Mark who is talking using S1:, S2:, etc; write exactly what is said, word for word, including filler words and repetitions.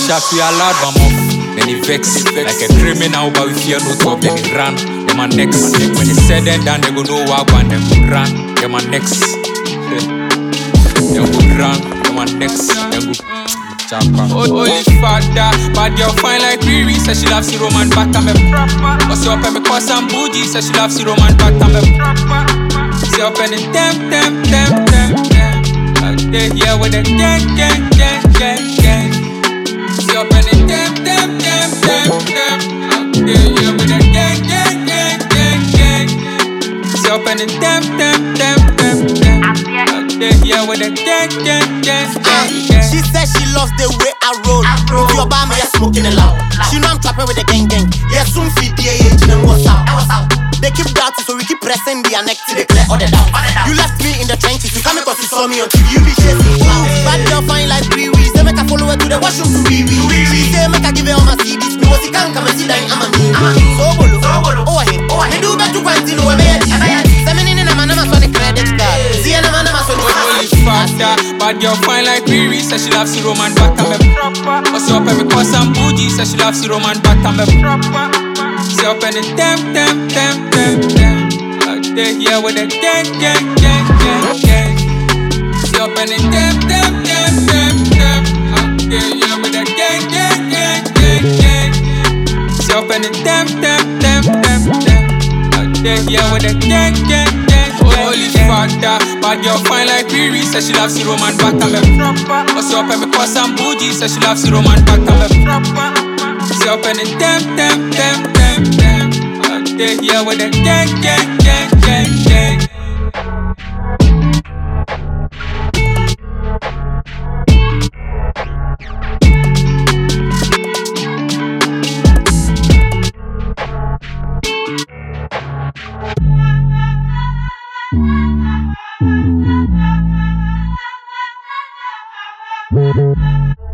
S1: sharks, we allowed them off. Then he vex, like a criminal, but we fear no top. Then he ran, them my next. When they said them down, they go know what one, them go run, them my next. Them go run, them my next. Them go chapa. Holy father, bad girl fine like Riri. Says she loves zero man, but I'm a proper. Cause you up and me cause I'm bougie. Says she loves zero man, but I'm a proper. See up and them, them, them, them, them. Out there, yeah, with the gang, gang, gang, gang, gang. See up and them, them, them, them, them. Out there, yeah, with the gang, gang, gang, gang, gang. See up and them, them, them, them, them. Out there, yeah, with the gang, gang, gang, gang, gang.
S2: She says she loves the way I roll. If you're by me, you're smoking it loud. She know I'm trapping with the gang gang. Yeah, soon feed the age and what's up. They keep doubting, so we keep pressing their neck till they clear all the doubt. You left me in the trenches, you come because you saw me on T V. You be chasing clouds. Bad girl fine like three weeks. They make her follow her to the washroom to wee wee. She say make her give her all my C Ds. Me was he can't come and see that I'm a me. So bolo, oh hey, me do better quantity no we made. Seven in a man, I'm on the credit card. See a man, I'm on the
S1: holy father, bad girl fine like Riri. Says she loves zero man, but I'm a proper. Cause you up and me cause I'm bougie. Says she loves zero man, but I'm a proper. See up and them, them, them, them, them. Out there, yeah, with the gang, gang, gang, gang, gang. See up and them, them, them, them, them. Out there, yeah, with the gang, gang, gang, gang, gang. See up and them, them, them, them, them. Out there, yeah, with the gang, gang, gang. Holy father, bad girl fine like Riri. Says she loves zero man, but I'm a proper. Cause you up and me cause I'm bougie. Says she loves zero man, but I'm a proper. See up and them, them, them, them, them. Out there, yeah, with the gang, gang, gang, gang, gang.
S3: Thank you.